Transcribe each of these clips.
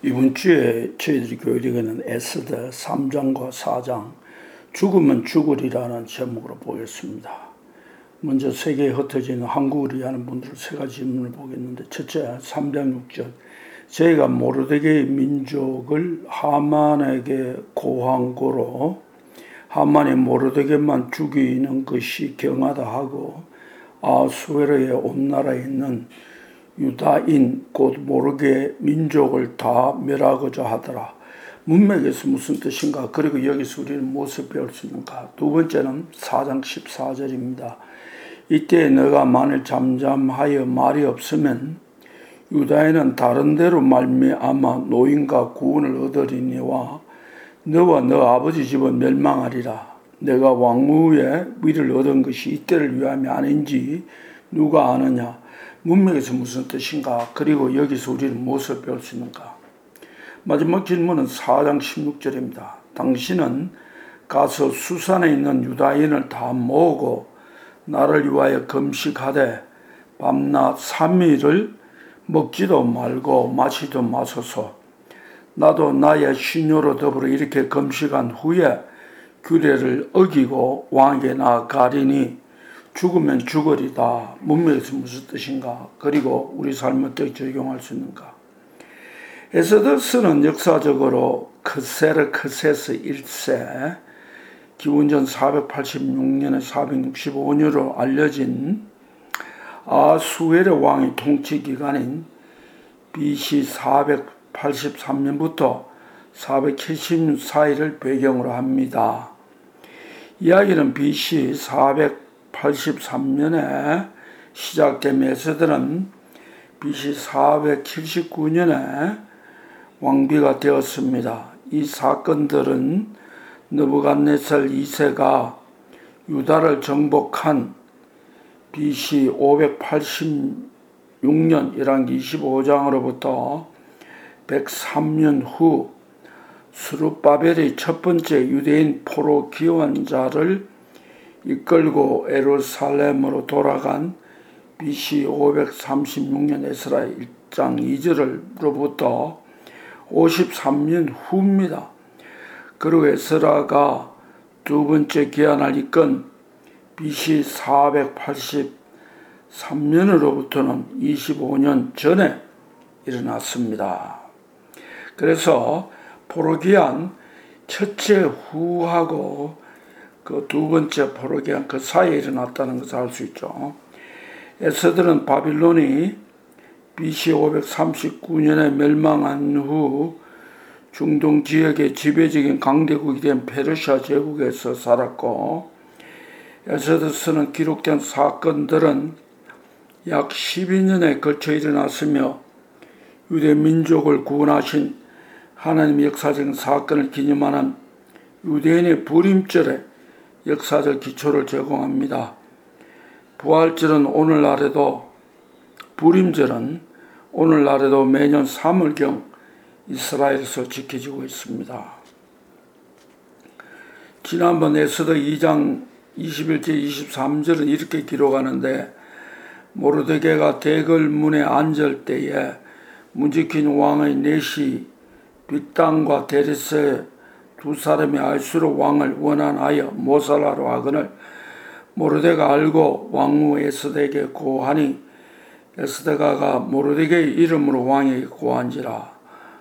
이번 주에 저희들이 교육하는 에스더 3장과 4장 죽으면 죽으리라는 제목으로 보겠습니다. 먼저 세계에 흩어지는 한국을 위하는 분들 세 가지 질문을 보겠는데, 첫째 3장 6절, 저희가 모르드게의 민족을 하만에게 고한 고로 하만이 모르드게만 죽이는 것이 경하다 하고 아수에르의 온 나라에 있는 유다인 곧 모르게 민족을 다 멸하고자 하더라. 문맥에서 무슨 뜻인가? 그리고 여기서 우리는 무엇을 배울 수 있는가? 두 번째는 4장 14절입니다. 이때 너가 만일 잠잠하여 말이 없으면 유다인은 다른 데로 말미암아 노인과 구원을 얻으리니와 너와 너 아버지 집은 멸망하리라. 내가 왕무의 위를 얻은 것이 이때를 위함이 아닌지 누가 아느냐? 문맥에서 무슨 뜻인가? 그리고 여기서 우리는 무엇을 배울 수 있는가? 마지막 질문은 4장 16절입니다. 당신은 가서 수산에 있는 유다인을 다 모으고 나를 위하여 금식하되 밤낮 3일을 먹지도 말고 마시도 마소서. 나도 나의 신녀로 더불어 이렇게 금식한 후에 규례를 어기고 왕에게 나아가리니 죽으면 죽으리다. 문맥에서 무슨 뜻인가? 그리고 우리 삶에 어떻게 적용할 수 있는가? 에스더서는 역사적으로 크세르크세스 1세 기원전 486년에 465년으로 알려진 아수에르 왕의 통치 기간인 BC 483년부터 470년 사이를 배경으로 합니다. 이야기는 BC 483년에 시작된 에스더는 BC 479년에 왕비가 되었습니다. 이 사건들은 느부갓네살 2세가 유다를 정복한 BC 586년 1장 25장으로부터 103년 후 스룹바벨이 첫 번째 유대인 포로 기원자를 이끌고 예루살렘으로 돌아간 BC 536년 에스라 1장 2절로부터 53년 후입니다. 그리고 에스라가 두 번째 기한을 이끈 BC 483년으로부터는 25년 전에 일어났습니다. 그래서 포로기한 첫째 후하고 그 두 번째 포로기한 그 사이에 일어났다는 것을 알 수 있죠. 에스더는 바빌론이 BC 539년에 멸망한 후 중동 지역의 지배적인 강대국이 된 페르시아 제국에서 살았고, 에스더서는 기록된 사건들은 약 12년에 걸쳐 일어났으며 유대 민족을 구원하신 하나님의 역사적인 사건을 기념하는 유대인의 부림절에 역사적 기초를 제공합니다. 부활절은 부림절은 오늘날에도 매년 3월경 이스라엘에서 지켜지고 있습니다. 지난번 에스더 2장 21절 23절은 이렇게 기록하는데, 모르드게가 대궐문에 앉을 때에 문지킨 왕의 내시 빅당과 데레스 두 사람이 알수록 왕을 원한하여 모살하러 하거늘 모르드게가 알고 왕후 에스더에게 고하니 에스더가 모르드게의 이름으로 왕에게 고한지라.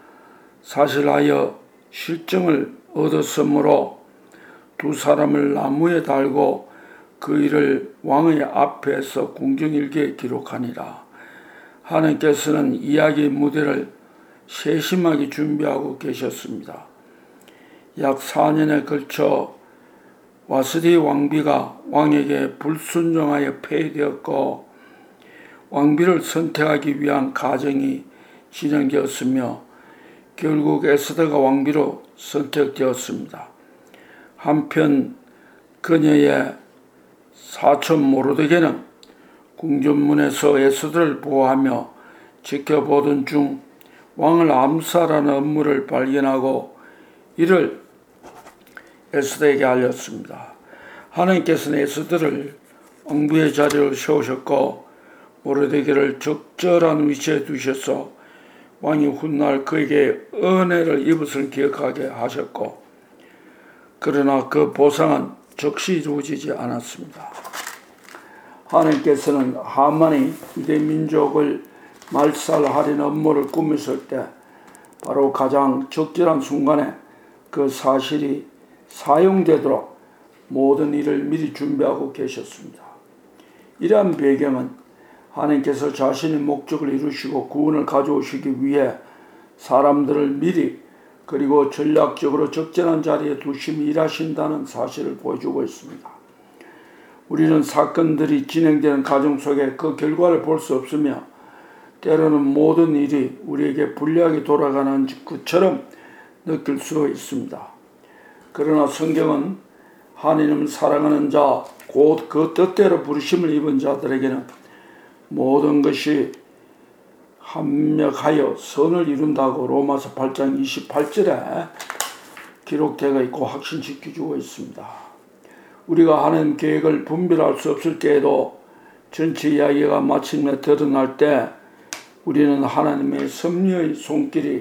사실하여 실정을 얻었으므로 두 사람을 나무에 달고 그 일을 왕의 앞에서 궁정일기에 기록하니라. 하나님께서는 이야기의 무대를 세심하게 준비하고 계셨습니다. 약 4년에 걸쳐 와스디 왕비가 왕에게 불순종하여 폐위되었고 왕비를 선택하기 위한 과정이 진행되었으며 결국 에스더가 왕비로 선택되었습니다. 한편 그녀의 사촌 모르드게는 궁전문에서 에스더를 보호하며 지켜보던 중 왕을 암살하는 업무를 발견하고 이를 에스더에게 알렸습니다. 하나님께서는 에스더를 왕비의 자리를 세우셨고 모르드게를 적절한 위치에 두셔서 왕이 훗날 그에게 은혜를 입었을 기억하게 하셨고, 그러나 그 보상은 즉시 이루어지지 않았습니다. 하나님께서는 하만이 유대 민족을 말살하려는 업무를 꾸몄을 때 바로 가장 적절한 순간에 그 사실이 사용되도록 모든 일을 미리 준비하고 계셨습니다. 이러한 배경은 하나님께서 자신의 목적을 이루시고 구원을 가져오시기 위해 사람들을 미리 그리고 전략적으로 적절한 자리에 두심히 일하신다는 사실을 보여주고 있습니다. 우리는 사건들이 진행되는 과정 속에 그 결과를 볼 수 없으며 때로는 모든 일이 우리에게 불리하게 돌아가는 것처럼 느낄 수 있습니다. 그러나 성경은 하나님을 사랑하는 자, 곧 그 뜻대로 부르심을 입은 자들에게는 모든 것이 합력하여 선을 이룬다고 로마서 8장 28절에 기록되어 있고 확신시켜주고 있습니다. 우리가 하나님 계획을 분별할 수 없을 때에도 전체 이야기가 마침내 드러날 때 우리는 하나님의 섭리의 손길이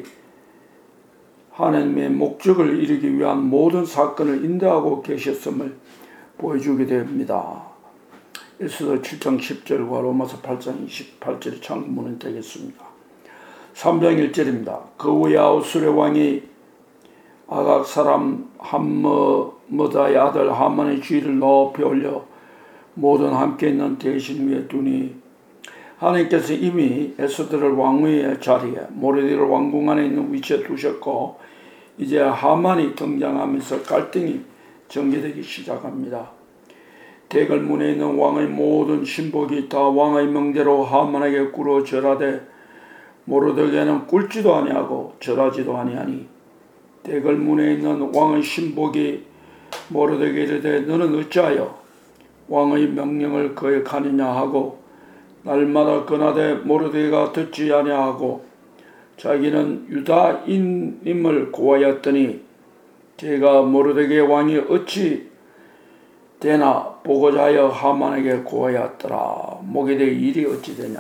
하나님의 목적을 이루기 위한 모든 사건을 인도하고 계셨음을 보여주게 됩니다. 에스더 7장 10절과 로마서 8장 28절이 참고문이 되겠습니다. 3장 1절입니다. 그 후에 아수르 왕이 아각 사람 함므다의 아들 하만의 주의를 높이 올려 모든 함께 있는 대신 위에 두니, 하나님께서 이미 에스더를 왕위의 자리에 모르드게를 왕궁 안에 있는 위치에 두셨고 이제 하만이 등장하면서 갈등이 전개되기 시작합니다. 대궐문에 있는 왕의 모든 신복이 다 왕의 명대로 하만에게 꿇어 절하되 모르드게는 꿇지도 아니하고 절하지도 아니하니, 대궐문에 있는 왕의 신복이 모르드게에게 이르되 너는 어찌하여 왕의 명령을 거역하느냐 하고 날마다 권하되 모르드게가 듣지 아니하고 자기는 유다인임을 고하였더니 제가 모르드게 왕이 어찌 되나 보고자 하여 하만에게 고하였더라. 목에 대해 일이 어찌 되냐.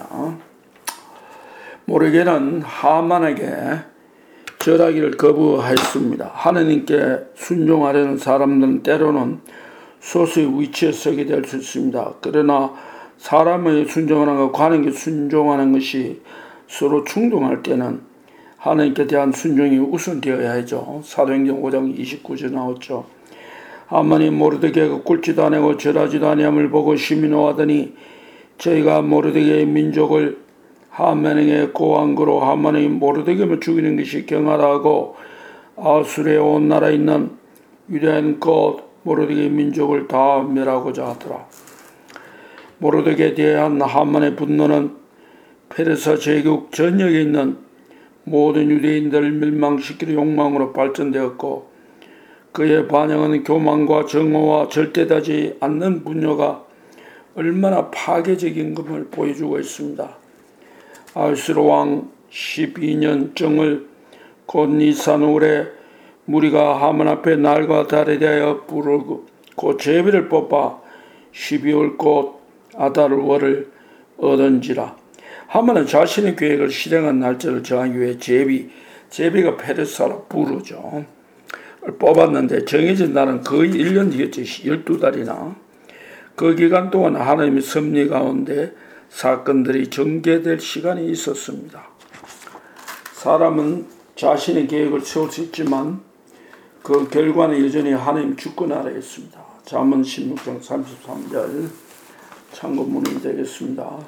모르드게는 하만에게 절하기를 거부했습니다. 하나님께 순종하려는 사람들은 때로는 소수의 위치에 서게 될 수 있습니다. 그러나 사람의 순종하는 것과 하나님께 순종하는 것이 서로 충돌할 때는 하나님께 대한 순종이 우선되어야 하죠. 사도행전 5장 29절 나왔죠. 하만이 모르드게가 꿇지도 아니하고 절하지도 아니함을 보고 심히 노하더니 저희가 모르드게의 민족을 하만에게 고한 거로 하만이 모르드게만 죽이는 것이 경하다고 아수르의 온 나라에 있는 유대인 곧 모르드게의 민족을 다 멸하고자 하더라. 모르드게에 대한 하만의 분노는 페르사 제국 전역에 있는 모든 유대인들을 멸망시키려 욕망으로 발전되었고 그의 반영은 교만과 정오와 절대되지 않는 분노가 얼마나 파괴적인 것을 보여주고 있습니다. 아수르 왕 12년 정을 곧 니산월에 무리가 하만 앞에 날과 달에 대하여 부르고 곧 제비를 뽑아 12월 곧 아달월을 얻은지라. 하만은 자신의 계획을 실행한 날짜를 정하기 위해 제비가 페르사라 부르죠. 뽑았는데 정해진 날은 거의 1년 뒤였지. 12달이나. 그 기간 동안 하나님의 섭리 가운데 사건들이 전개될 시간이 있었습니다. 사람은 자신의 계획을 세울 수 있지만 그 결과는 여전히 하나님 주권 아래에 있습니다. 잠언 16장 33절 참고문이 되겠습니다.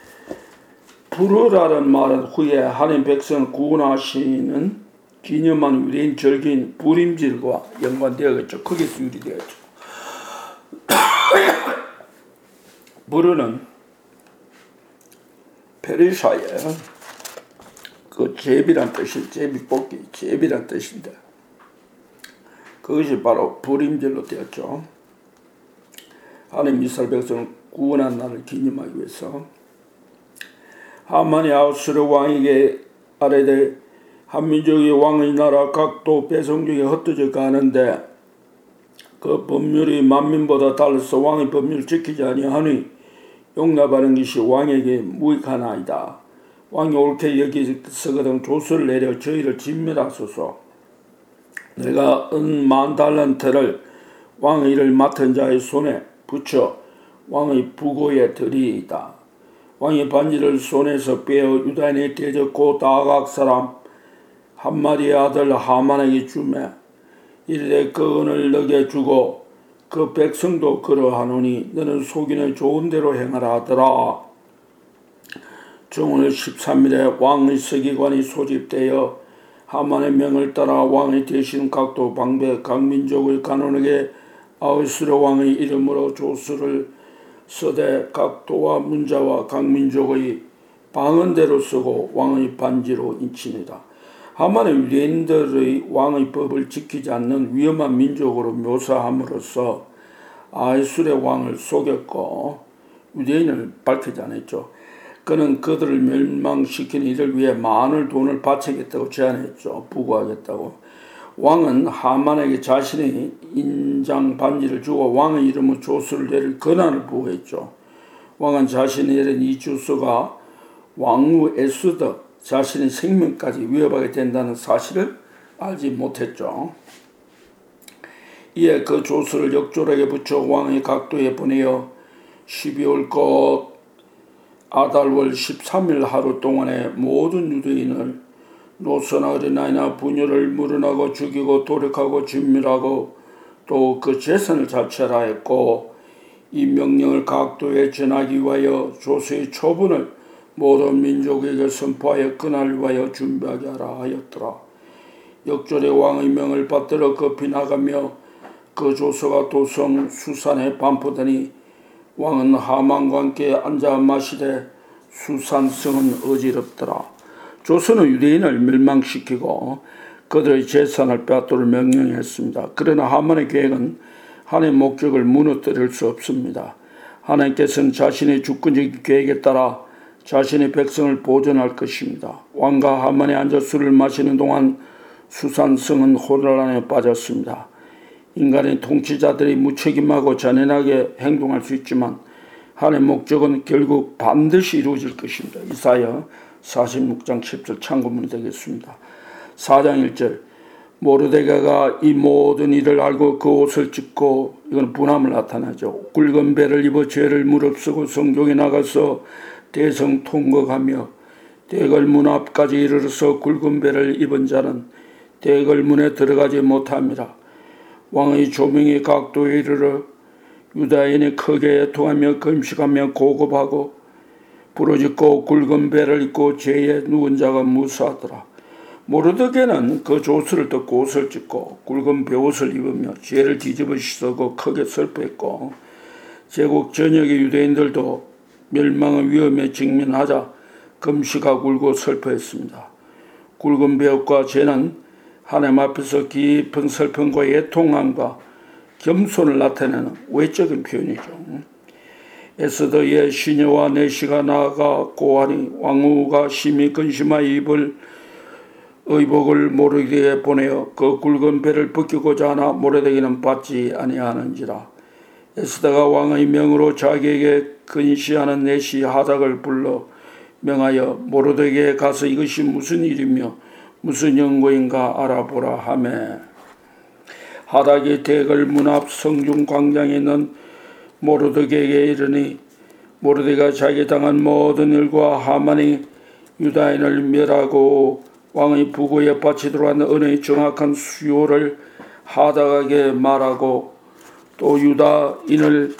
부르라는 말은 후에 하나님 백성을 구원하시는 기념한 유대인 절기인 부림질과 연관되어있죠. 거기서 유리되었죠. 부르는 페르시아의 그 제비란 뜻이 제비뽑기 제비란 뜻인데 그것이 바로 부림절로 되었죠. 하나님 이스라엘 백성을 구원한 날을 기념하기 위해서 하만이 아수르 왕에게 아뢰되 한민족이 왕의 나라 각도 배송 중에 흩어져 가는데 그 법률이 만민보다 달라서 왕의 법률을 지키지 아니하니 용납하는 것이 왕에게 무익하나이다. 왕이 옳게 여기서거든 조서를 내려 저희를 진멸하소서. 내가 은 10,000달란트를 왕의 일을 맡은 자의 손에 붙여 왕의 부고에 드리이다. 왕이 반지를 손에서 빼어 유다인의 대적 곧 아각 사람 한마리의 아들 하만에게 주매 이르되 그 은을 너게 주고 그 백성도 그러하노니 너는 속인의 좋은 대로 행하라 하더라. 정월 13일에 왕의 서기관이 소집되어 하만의 명을 따라 왕의 대신 각도 방배 각 민족의 간원에게 아하수르 왕의 이름으로 조서를 써대 각도와 문자와 각 민족의 방언대로 쓰고 왕의 반지로 인치니라. 하만은 유대인들의 왕의 법을 지키지 않는 위험한 민족으로 묘사함으로써 아하수르의 왕을 속였고 유대인을 밝히지 않았죠. 그는 그들을 멸망시키는 일을 위해 많은 돈을 바치겠다고 제안했죠. 부과하겠다고. 왕은 하만에게 자신의 인장 반지를 주고 왕의 이름으로 조서를 내릴 권한을 부여했죠. 왕은 자신이 내린 이 조서가 왕후 에스더 자신의 생명까지 위협하게 된다는 사실을 알지 못했죠. 이에 그 조서를 역졸에게 붙여 왕의 각도에 보내어 12월 곧 아달월 13일 하루 동안에 모든 유대인을 노소나 어린아이나 부녀를 물어나고 죽이고 도륙하고 진멸하고 또 그 재산을 자체라 했고 이 명령을 각도에 전하기 위하여 조서의 초본을 모든 민족에게 선포하여 그날 위하여 준비하게 하라 하였더라. 역졸의 왕의 명을 받들어 급히 나가며 그 조서가 도성 수산에 반포되니 왕은 하만과 함께 앉아 마시되 수산성은 어지럽더라. 조서는 유대인을 멸망시키고 그들의 재산을 빼앗도록 명령했습니다. 그러나 하만의 계획은 하나님의 목적을 무너뜨릴 수 없습니다. 하나님께서는 자신의 주권적인 계획에 따라 자신의 백성을 보존할 것입니다. 왕과 하만이 앉아 술을 마시는 동안 수산성은 혼란에 빠졌습니다. 인간의 통치자들이 무책임하고 잔인하게 행동할 수 있지만 하나님의 목적은 결국 반드시 이루어질 것입니다. 이사야 46장 10절 참고문이 되겠습니다. 4장 1절 모르드게가 이 모든 일을 알고 그 옷을 찢고 이건 분함을 나타나죠. 굵은 배를 입어 죄를 무릅쓰고 성벽에 나가서 대성 통곡하며 대궐문 앞까지 이르러서 굵은 배를 입은 자는 대궐문에 들어가지 못함이라. 왕의 조명이 각도에 이르러 유다인이 크게 애통하며 금식하며 고급하고 부르짖고 굵은 배를 입고 죄에 누운 자가 무수하더라. 모르드게는 그 조서를 듣고 옷을 찢고 굵은 베옷을 입으며 죄를 뒤집어 씻고 크게 슬퍼했고 제국 전역의 유대인들도 멸망의 위험에 직면하자 금식하고 울고 슬퍼했습니다. 굵은 베옷과 죄는 하나님 앞에서 깊은 슬픔과 애통함과 겸손을 나타내는 외적인 표현이죠. 에스더의 시녀와 내시가 나아가 고하니 왕후가 심히 근심하여 입을 의복을 모르드게에 보내어 그 굵은 배를 벗기고자 하나 모르드게는 받지 아니하는지라. 에스더가 왕의 명으로 자기에게 근시하는 내시 하닥을 불러 명하여 모르드게에 가서 이것이 무슨 일이며 무슨 연고인가 알아보라 하매 하닥이 대궐문 앞 성중 광장에 있는 모르드게에게 이르니 모르드게가 자기 당한 모든 일과 하만이 유다인을 멸하고 왕의 부고에 바치도록 하는 은혜의 정확한 수요를 하닥에게 말하고 또 유다인을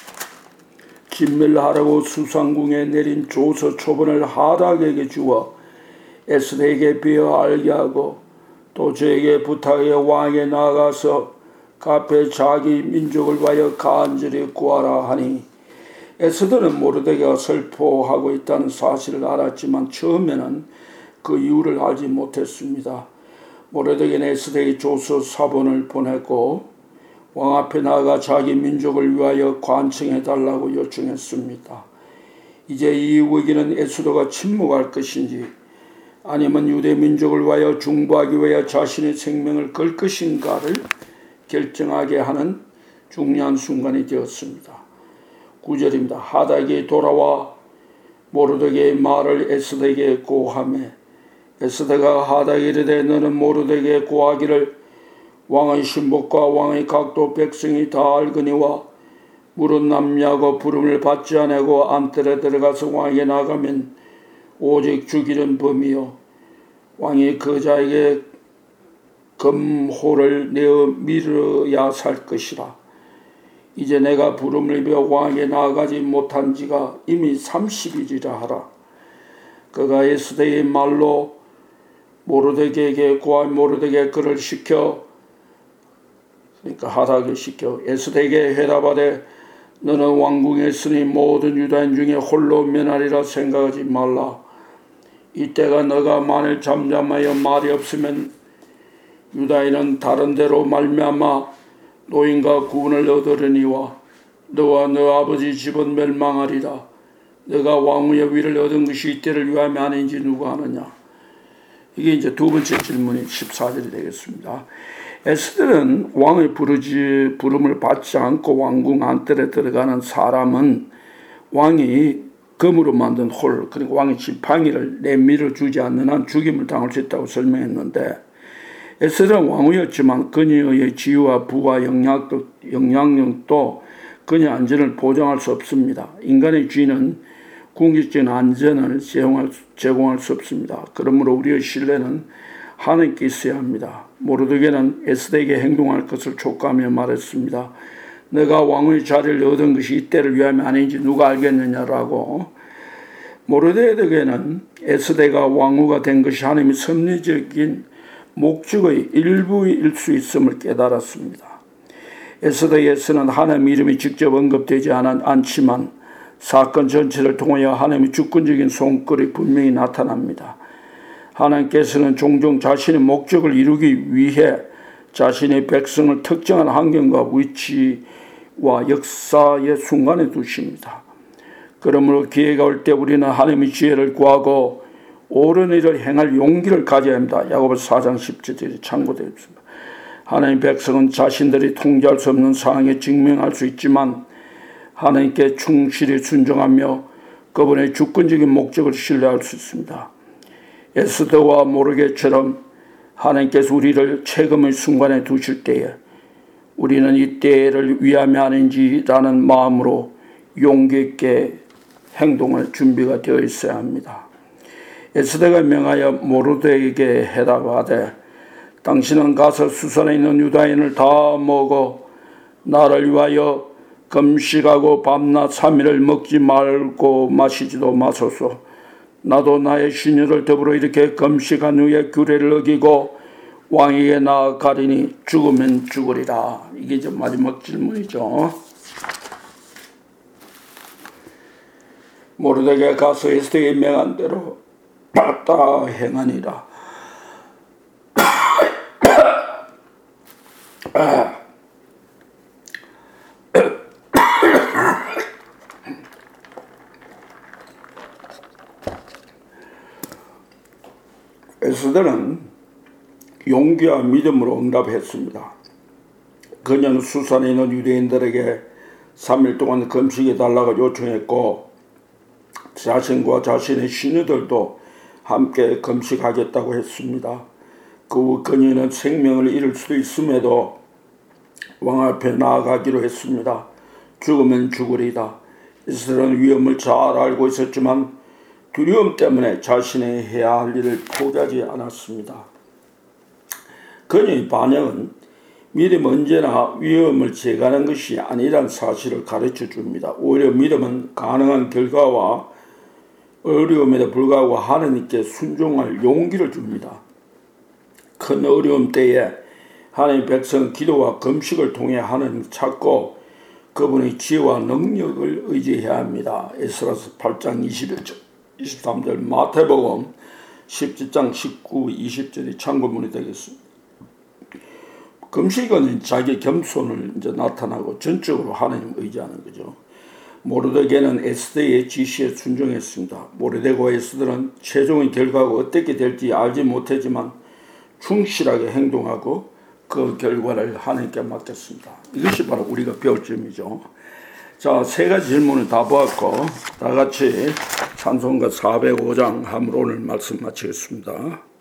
진멸하라고 수상궁에 내린 조서 초본을 하닥에게 주어 에스더에게 비어 알게 하고 또 저에게 부탁해 왕에게 나아가서 그 앞에 자기 민족을 위하여 간절히 구하라 하니 에스더는 모르드게가 슬퍼하고 있다는 사실을 알았지만 처음에는 그 이유를 알지 못했습니다. 모르드게는 에스더에게 조서 사본을 보냈고 왕 앞에 나아가 자기 민족을 위하여 관청해달라고 요청했습니다. 이제 이 위기는 에스더가 침묵할 것인지 아니면 유대 민족을 위하여 중보하기 위하여 자신의 생명을 걸 것인가를 결정하게 하는 중요한 순간이 되었습니다. 9절입니다. 하닥이 돌아와 모르드게의 말을 에스더에게 고하매 에스더가 하다게 이르되 너는 모르드게에게 고하기를 왕의 신복과 왕의 각도 백성이 다 알거니와 물은 남녀하고 부름을 받지 아니하고 안뜰에 들어가서 왕에게 나가면 오직 죽이는 범이요 왕이 그 자에게 금호를 내어 밀어야 살 것이라. 이제 내가 부름을 입어 왕에게 나아가지 못한 지가 이미 30일이라 하라. 그가 에스더의 말로 모르드게에게 고하여 모르드게가 그를 시켜 그러니까 하다게 시켜 에스더에게 회답하되 너는 왕궁에 있으니 모든 유다인 중에 홀로 면하리라 생각하지 말라. 이때가 너가 만일 잠잠하여 말이 없으면 유다인은 다른 데로 말미암아 노인과 구원을 얻으려니와 너와 너 아버지 집은 멸망하리라. 너가 왕위의 위를 얻은 것이 이때를 위함이 아닌지 누가 아느냐. 이게 이제 두 번째 질문이 14절이 되겠습니다. 에스더는 왕의 부름을 받지 않고 왕궁 안뜰에 들어가는 사람은 왕이 금으로 만든 홀, 그러니까 왕의 지팡이를 내밀어 주지 않는 한 죽임을 당할 수 있다고 설명했는데 에스더는 왕후였지만 그녀의 지위와 부와 영향력도 그녀의 안전을 보장할 수 없습니다. 인간의 지위는 궁극적인 안전을 제공할 수 없습니다. 그러므로 우리의 신뢰는 하나님께 있어야 합니다. 모르드게는 에스더에게 행동할 것을 촉구하며 말했습니다. 내가 왕의 자리를 얻은 것이 이때를 위함이 아닌지 누가 알겠느냐라고. 모르드게는 에스더가 왕후가 된 것이 하나님의 섭리적인 목적의 일부일 수 있음을 깨달았습니다. 에스더에서는 하나님 이름이 직접 언급되지 않지만 사건 전체를 통하여 하나님의 주권적인 손길이 분명히 나타납니다. 하나님께서는 종종 자신의 목적을 이루기 위해 자신의 백성을 특정한 환경과 위치와 역사의 순간에 두십니다. 그러므로 기회가 올 때 우리는 하나님의 지혜를 구하고 옳은 일을 행할 용기를 가져야 합니다. 야고보서 4장 17절에 참고되어 있습니다. 하나님 백성은 자신들이 통제할 수 없는 상황에 직면할 수 있지만 하나님께 충실히 순종하며 그분의 주권적인 목적을 신뢰할 수 있습니다. 에스더와 모르게처럼 하나님께서 우리를 책임의 순간에 두실 때에 우리는 이 때를 위함이 아닌지라는 마음으로 용기 있게 행동할 준비가 되어 있어야 합니다. 에스더가 명하여 모르드게에게 해답하되 당신은 가서 수산에 있는 유다인을 다 먹어 나를 위하여 금식하고 밤낮 3일을 먹지 말고 마시지도 마소서. 나도 나의 시녀를 더불어 이렇게 금식한 후에 규례를 어기고 왕에게 나아가리니 죽으면 죽으리라. 이게 이제 마지막 질문이죠. 모르드게가 가서 에스더에게 명한 대로 다 행하니라. 에스더는 용기와 믿음으로 응답했습니다. 그녀는 수산에 있는 유대인들에게 3일 동안 금식해달라고 요청했고 자신과 자신의 시녀들도 함께 금식하겠다고 했습니다. 그 후 그녀는 생명을 잃을 수도 있음에도 왕 앞에 나아가기로 했습니다. 죽으면 죽으리다. 에스더는 위험을 잘 알고 있었지만 두려움 때문에 자신의 해야 할 일을 포기하지 않았습니다. 그녀의 반응은 믿음은 언제나 위험을 제거하는 것이 아니란 사실을 가르쳐 줍니다. 오히려 믿음은 가능한 결과와 어려움에도 불구하고 하나님께 순종할 용기를 줍니다. 큰 어려움 때에 하나님의 백성은 기도와 금식을 통해 하나님을 찾고 그분의 지혜와 능력을 의지해야 합니다. 에스라서 8장 21절 23절 마태복음 17장 19, 20절이 참고문이 되겠습니다. 금식은 자기 겸손을 이제 나타나고 전적으로 하나님 의지하는 거죠. 모르드게는 에스더의 지시에 순종했습니다. 모르드게와 에스더는 최종의 결과가 어떻게 될지 알지 못했지만 충실하게 행동하고 그 결과를 하나님께 맡겼습니다. 이것이 바로 우리가 배울 점이죠. 자, 세 가지 질문을 다 보았고 다 같이 찬송가 405장 함으로 오늘 말씀 마치겠습니다.